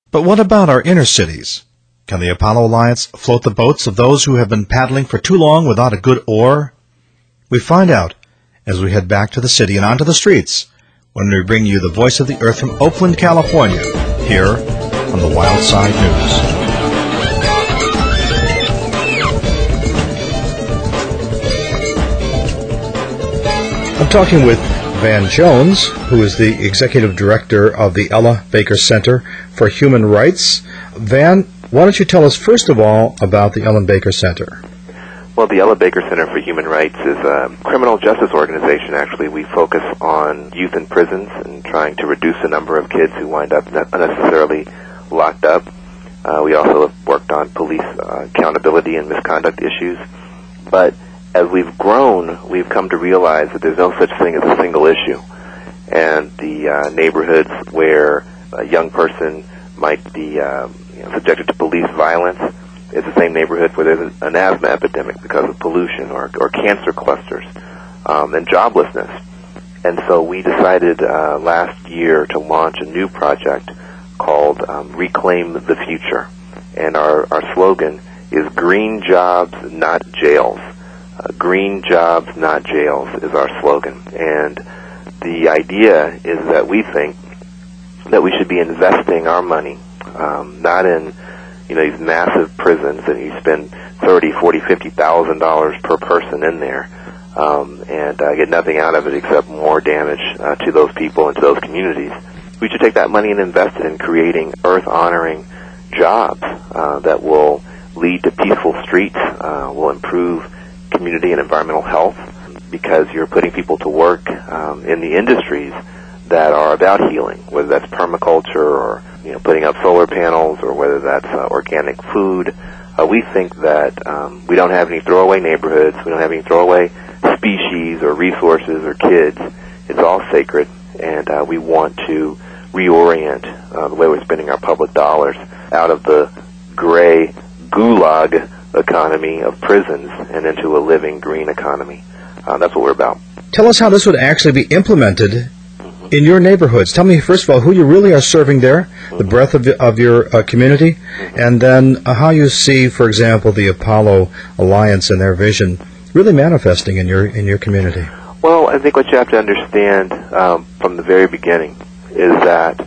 But what about our inner cities? Can the Apollo Alliance float the boats of those who have been paddling for too long without a good oar? We find out as we head back to the city and onto the streets when we bring you the Voice of the Earth from Oakland, California, here on the Wild Side News. I'm talking with Van Jones, who is the Executive Director of the Ella Baker Center for Human Rights. Van, why don't you tell us first of all about the Ellen Baker Center? Well, the Ella Baker Center for Human Rights is a criminal justice organization, actually. We focus on youth in prisons and trying to reduce the number of kids who wind up unnecessarily locked up. We also have worked on police accountability and misconduct issues. But as we've grown, we've come to realize that there's no such thing as a single issue. And the neighborhoods where a young person might be subjected to police violence, it's the same neighborhood where there's an asthma epidemic because of pollution or cancer clusters and joblessness. And so we decided last year to launch a new project called Reclaim the Future. And our slogan is Green Jobs, Not Jails. Green Jobs, Not Jails is our slogan. And the idea is that we think that we should be investing our money, not in these massive prisons and you spend $30,000, $40,000, $50,000 per person in there and get nothing out of it except more damage to those people and to those communities. We should take that money and invest it in creating earth-honoring jobs that will lead to peaceful streets, will improve community and environmental health, because you're putting people to work in the industries that are about healing, whether that's permaculture or putting up solar panels or whether that's organic food. We think that we don't have any throwaway neighborhoods, we don't have any throwaway species or resources or kids. It's all sacred, and we want to reorient the way we're spending our public dollars out of the gray gulag economy of prisons and into a living green economy. That's what we're about. Tell us how this would actually be implemented in your neighborhoods. Tell me, first of all, who you really are serving there, the breadth of your community, and then how you see, for example, the Apollo Alliance and their vision really manifesting in your community. Well, I think what you have to understand from the very beginning is that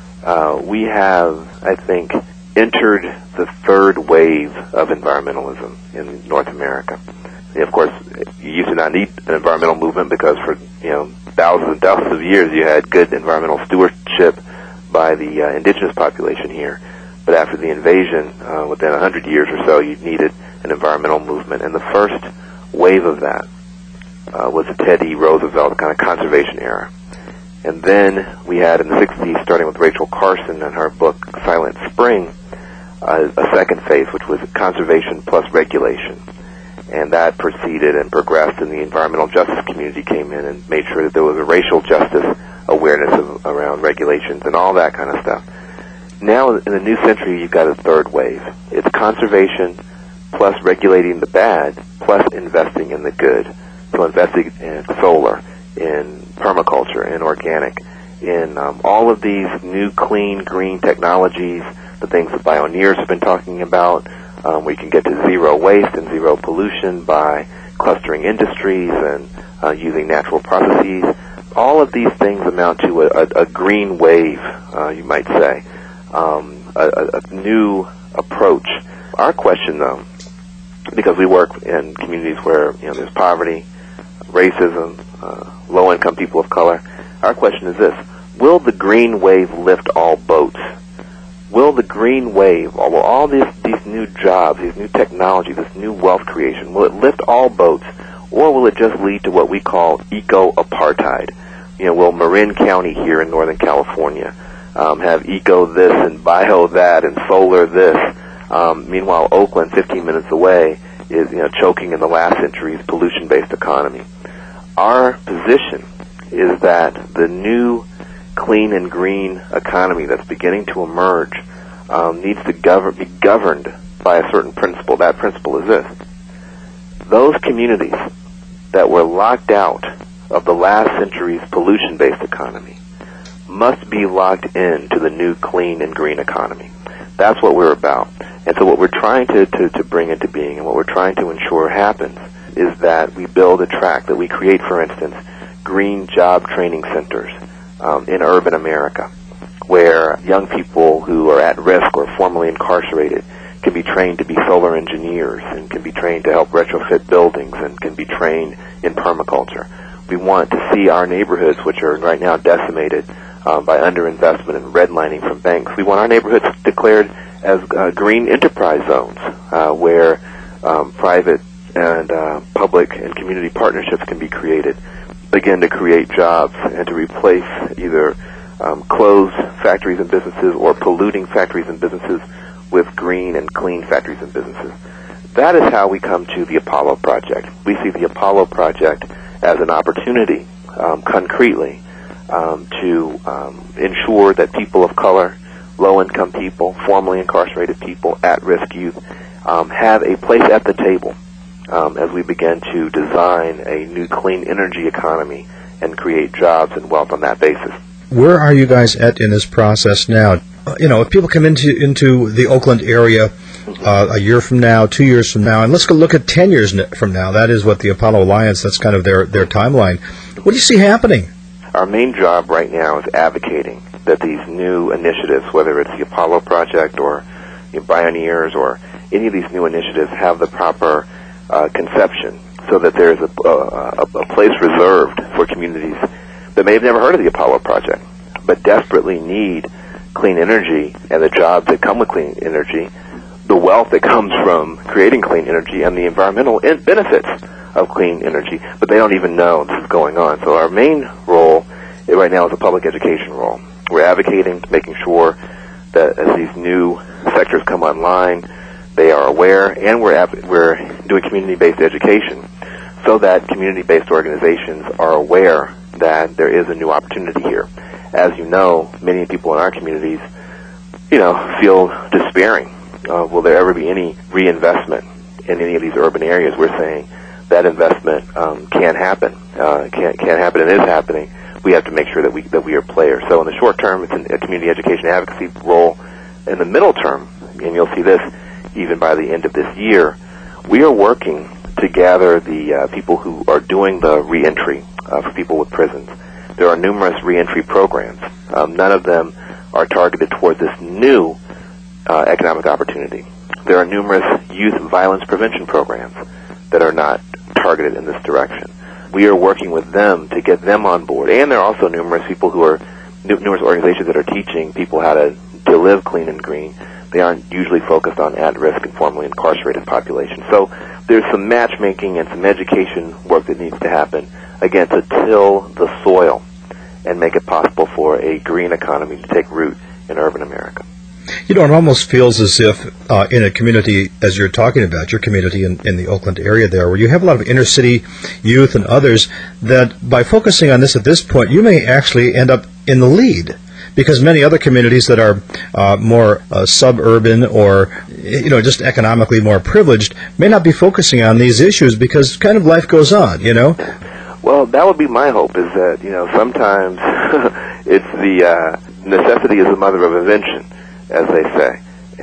we have, I think, entered the third wave of environmentalism in North America. Of course, you used to not need an environmental movement because for thousands and thousands of years you had good environmental stewardship by the indigenous population here. But after the invasion, within 100 years or so, you needed an environmental movement. And the first wave of that was the Teddy Roosevelt kind of conservation era. And then we had in the 60s, starting with Rachel Carson and her book Silent Spring, a second phase, which was conservation plus regulation. And that proceeded and progressed, and the environmental justice community came in and made sure that there was a racial justice awareness around regulations and all that kind of stuff. Now, in the new century, you've got a third wave. It's conservation plus regulating the bad plus investing in the good. So investing in solar, in permaculture, in organic, in all of these new clean, green technologies, the things that pioneers have been talking about, where you can get to zero waste and zero pollution by clustering industries and using natural processes. All of these things amount to a green wave, you might say, a new approach. Our question, though, because we work in communities where there's poverty, racism, low-income people of color, our question is this: will the green wave lift all boats? Will the green wave, all these new jobs, these new technologies, this new wealth creation, will it lift all boats, or will it just lead to what we call eco-apartheid? Will Marin County here in Northern California have eco this and bio that and solar this? Meanwhile, Oakland, 15 minutes away, is choking in the last century's pollution-based economy. Our position is that the new clean and green economy that's beginning to emerge needs to be governed by a certain principle. That principle is this: those communities that were locked out of the last century's pollution-based economy must be locked into the new clean and green economy. That's what we're about. And so what we're trying to bring into being and what we're trying to ensure happens is that we build a track, that we create, for instance, green job training centers in urban America, where young people who are at risk or formerly incarcerated can be trained to be solar engineers and can be trained to help retrofit buildings and can be trained in permaculture. We want to see our neighborhoods, which are right now decimated by underinvestment and redlining from banks. We want our neighborhoods declared as green enterprise zones where private and public and community partnerships can be created, again, to create jobs and to replace either closed factories and businesses or polluting factories and businesses with green and clean factories and businesses. That is how we come to the Apollo Project. We see the Apollo Project as an opportunity, concretely, to ensure that people of color, low-income people, formerly incarcerated people, at-risk youth, have a place at the table as we begin to design a new clean energy economy and create jobs and wealth on that basis. Where are you guys at in this process now? If people come into the Oakland area a year from now, 2 years from now, and let's go look at 10 years from now. That is what the Apollo Alliance, that's kind of their timeline. What do you see happening? Our main job right now is advocating that these new initiatives, whether it's the Apollo Project or Bioneers or any of these new initiatives, have the proper conception so that there's a place reserved for communities that may have never heard of the Apollo Project but desperately need clean energy and the jobs that come with clean energy, the wealth that comes from creating clean energy, and the environmental benefits of clean energy, but they don't even know this is going on. So our main role right now is a public education role. We're advocating, making sure that as these new sectors come online, they are aware, and we're doing community-based education so that community-based organizations are aware that there is a new opportunity here. As you know, many people in our communities, feel despairing. Will there ever be any reinvestment in any of these urban areas? We're saying that investment can happen, can't happen, and is happening. We have to make sure that we are players. So in the short term, it's a community education advocacy role. In the middle term, and you'll see this even by the end of this year, we are working to gather the people who are doing the reentry for people with prisons. There are numerous reentry programs. None of them are targeted toward this new economic opportunity. There are numerous youth violence prevention programs that are not targeted in this direction. We are working with them to get them on board, and there are also numerous people who are numerous organizations that are teaching people how to live clean and green. They aren't usually focused on at-risk and formerly incarcerated populations. So there's some matchmaking and some education work that needs to happen, again, to till the soil and make it possible for a green economy to take root in urban America. It almost feels as if in a community, as you're talking about, your community in the Oakland area there, where you have a lot of inner city youth and others, that by focusing on this at this point, you may actually end up in the lead. Because many other communities that are more suburban or, just economically more privileged may not be focusing on these issues because kind of life goes on, Well, that would be my hope, is that, sometimes it's the necessity is the mother of invention, as they say.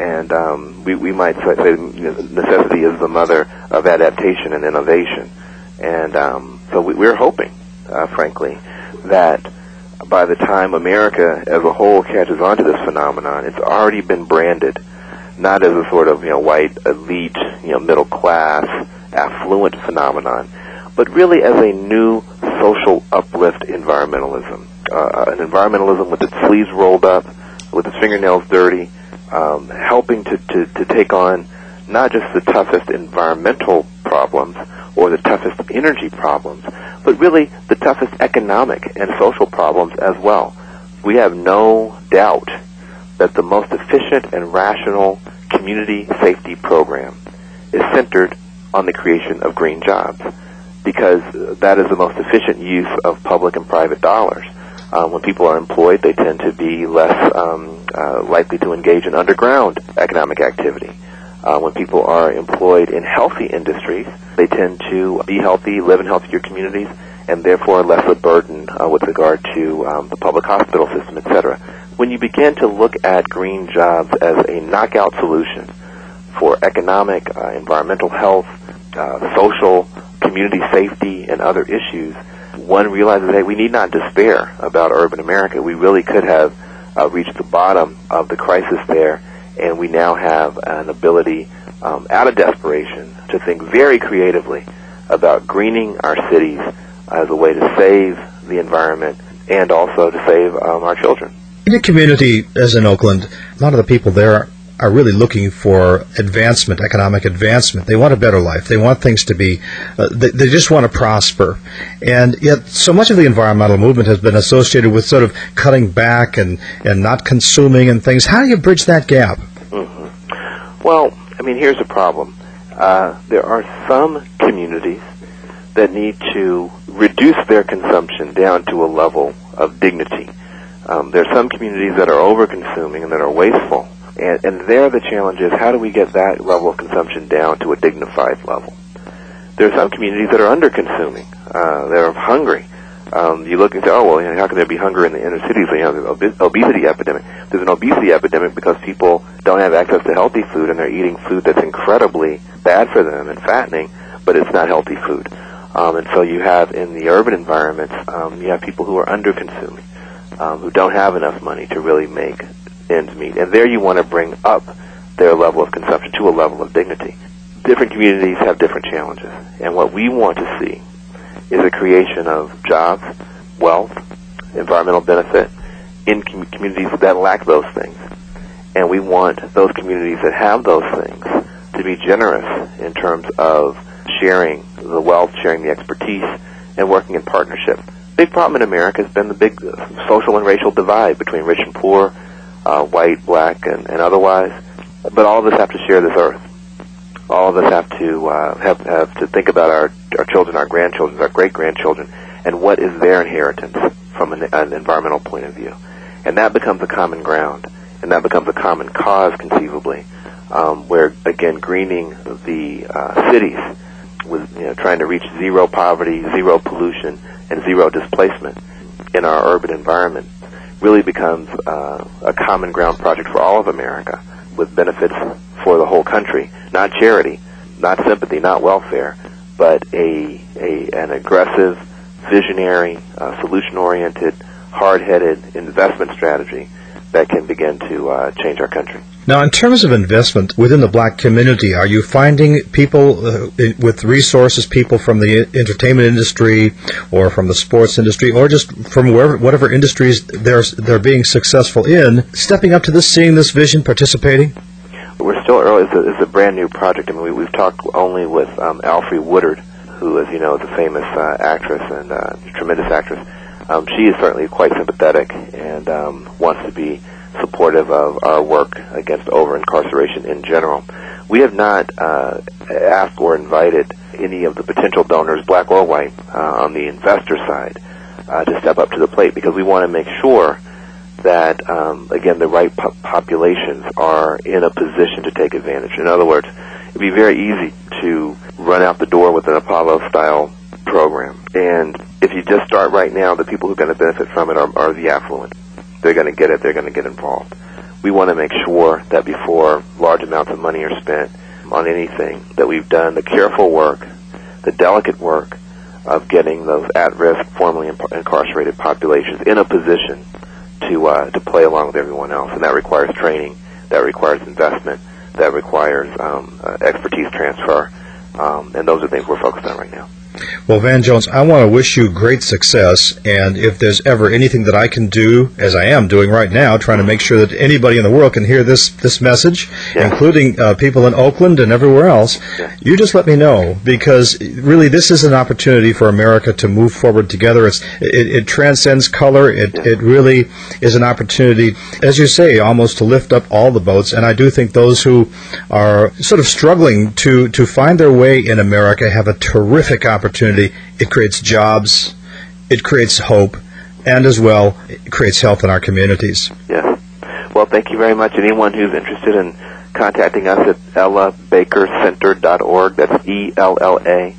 And we might say necessity is the mother of adaptation and innovation. And so we're hoping, frankly, that by the time America as a whole catches on to this phenomenon, it's already been branded not as a sort of white elite, middle class, affluent phenomenon, but really as a new social uplift environmentalism, an environmentalism with its sleeves rolled up, with its fingernails dirty, helping to take on not just the toughest environmental problems or the toughest energy problems, but really the toughest economic and social problems as well. We have no doubt that the most efficient and rational community safety program is centered on the creation of green jobs, because that is the most efficient use of public and private dollars. When people are employed, they tend to be less likely to engage in underground economic activity. When people are employed in healthy industries, they tend to be healthy, live in healthier communities, and therefore less a burden with regard to the public hospital system, etc. When you begin to look at green jobs as a knockout solution for economic, environmental health, social, community safety, and other issues, one realizes, hey, we need not despair about urban America. We really could have reached the bottom of the crisis there, and we now have an ability, out of desperation, to think very creatively about greening our cities as a way to save the environment and also to save our children. In a community as in Oakland, a lot of the people there are really looking for advancement, economic advancement. They want a better life. They want things to be, they just want to prosper. And yet so much of the environmental movement has been associated with sort of cutting back and not consuming and things. How do you bridge that gap? Mm-hmm. Well, I mean, here's the problem. There are some communities that need to reduce their consumption down to a level of dignity. There are some communities that are over-consuming and that are wasteful. And there the challenge is, how do we get that level of consumption down to a dignified level? There are some communities that are under-consuming. They're hungry. You look and say, oh, well, how can there be hunger in the inner cities? So you have an obesity epidemic. There's an obesity epidemic because people don't have access to healthy food, and they're eating food that's incredibly bad for them and fattening, but it's not healthy food. And so you have, in the urban environments, you have people who are under-consuming, who don't have enough money to really make ends meet. And there you want to bring up their level of consumption to a level of dignity. Different communities have different challenges. And what we want to see is a creation of jobs, wealth, environmental benefit in communities that lack those things. And we want those communities that have those things to be generous in terms of sharing the wealth, sharing the expertise, and working in partnership. Big problem in America has been the big social and racial divide between rich and poor, white, black, and otherwise. But all of us have to share this earth. All of us have to think about our children, our grandchildren, our great-grandchildren, and what is their inheritance from an environmental point of view. And that becomes a common ground, and that becomes a common cause, conceivably, where, again, greening the cities with trying to reach zero poverty, zero pollution, and zero displacement in our urban environment really becomes a common ground project for all of America, with benefits for the whole country. Not charity, not sympathy, not welfare, but an aggressive, visionary, solution-oriented, hard-headed investment strategy that can begin to change our country. Now, in terms of investment within the black community, are you finding people with resources, people from the entertainment industry or from the sports industry or just from whatever industries they're being successful in, stepping up to this, seeing this vision, participating? We're still early. It's a brand new project. I mean, we've talked only with Alfre Woodard, who, as you know, is a famous actress and a tremendous actress. She is certainly quite sympathetic and wants to be supportive of our work against over-incarceration in general. We have not asked or invited any of the potential donors, black or white, on the investor side to step up to the plate, because we want to make sure that, again, the right populations are in a position to take advantage. In other words, it would be very easy to run out the door with an Apollo-style program. And if you just start right now, the people who are going to benefit from it are the affluent. They're going to get it. They're going to get involved. We want to make sure that before large amounts of money are spent on anything, that we've done the careful work, the delicate work of getting those at-risk, formerly incarcerated populations in a position to play along with everyone else. And that requires training. That requires investment. That requires expertise transfer. And those are things we're focused on right now. Well, Van Jones, I want to wish you great success, and if there's ever anything that I can do, as I am doing right now, trying to make sure that anybody in the world can hear this message, including people in Oakland and everywhere else, you just let me know, because really this is an opportunity for America to move forward together. It transcends color. It really is an opportunity, as you say, almost to lift up all the boats, and I do think those who are sort of struggling to find their way in America have a terrific opportunity. It creates jobs, it creates hope, and as well, it creates health in our communities. Yes. Well, thank you very much. Anyone who's interested in contacting us at ellabakercenter.org, that's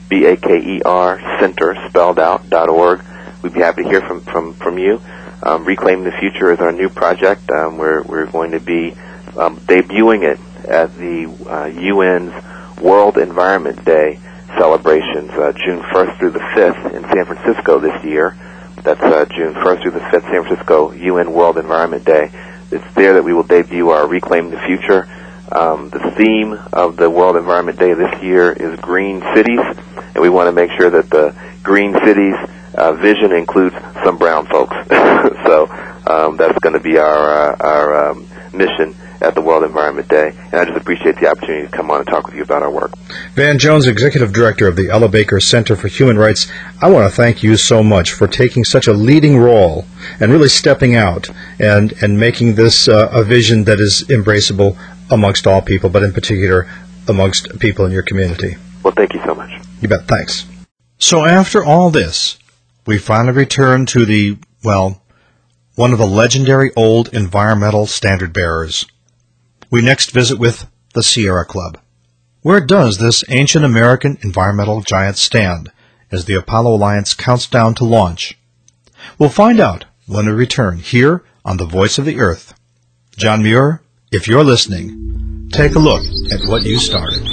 BAKER Center, spelled out, .org. We'd be happy to hear from you. Reclaiming the Future is our new project. We're going to be debuting it at the UN's World Environment Day celebrations, June 1st through the 5th in San Francisco this year. That's June 1st through the 5th, San Francisco UN World Environment Day. It's there that we will debut our Reclaim the Future. The theme of the World Environment Day this year is Green Cities, and we want to make sure that the Green Cities vision includes some brown folks. So that's going to be our mission at the World Environment Day, and I just appreciate the opportunity to come on and talk with you about our work. Van Jones, Executive Director of the Ella Baker Center for Human Rights, I want to thank you so much for taking such a leading role and really stepping out and making this a vision that is embraceable amongst all people, but in particular amongst people in your community. Well, thank you so much. You bet. Thanks. So after all this, we finally return to one of the legendary old environmental standard bearers. We next visit with the Sierra Club. Where does this ancient American environmental giant stand as the Apollo Alliance counts down to launch? We'll find out when we return here on The Voice of the Earth. John Muir, if you're listening, take a look at what you started.